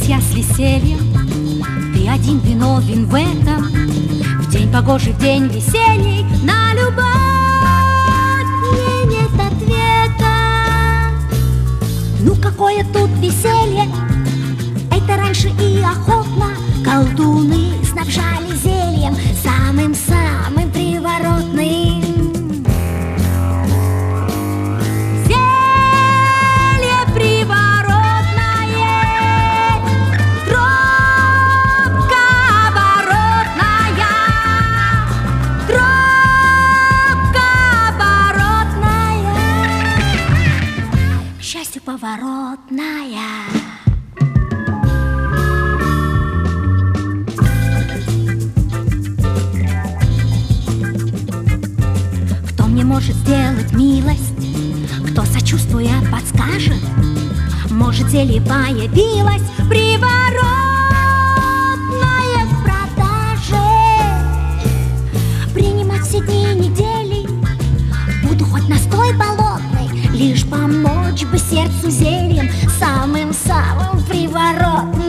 я с весельем, ты один виновен в этом. В день погожий, в день весельей, на любовь мне нет ответа. Ну какое тут веселье, это раньше и охотно колдуны снабжали зельем самым-самым приворотным. Поворотная. Кто мне может сделать милость, кто, сочувствуя, подскажет? Может, зелье появилось приворотное в продаже. Принимать все дни недели буду хоть настой болотный, лишь помочь бы сердцу зельем самым-самым приворотным.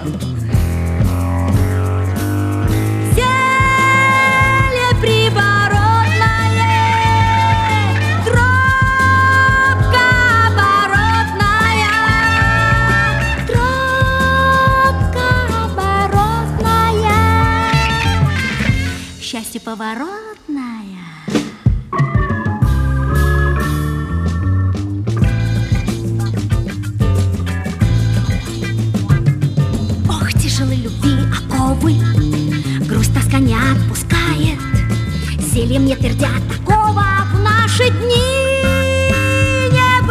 Зелье приворотное, тропка оборотная, тропка оборотная, счастье поворотное. Любви оковы, грусть тоска не отпускает. Зелье мне твердят такого в наши дни не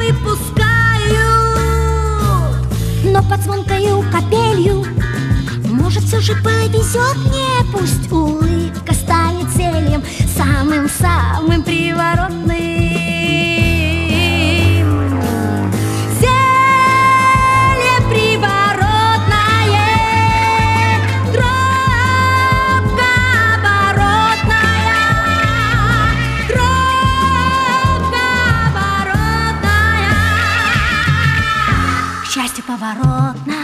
выпускают. Но под звонкою капелью, может, все же повезет мне. Пусть улыбка станет зельем самым-самым приворотным. Счастье поворотное.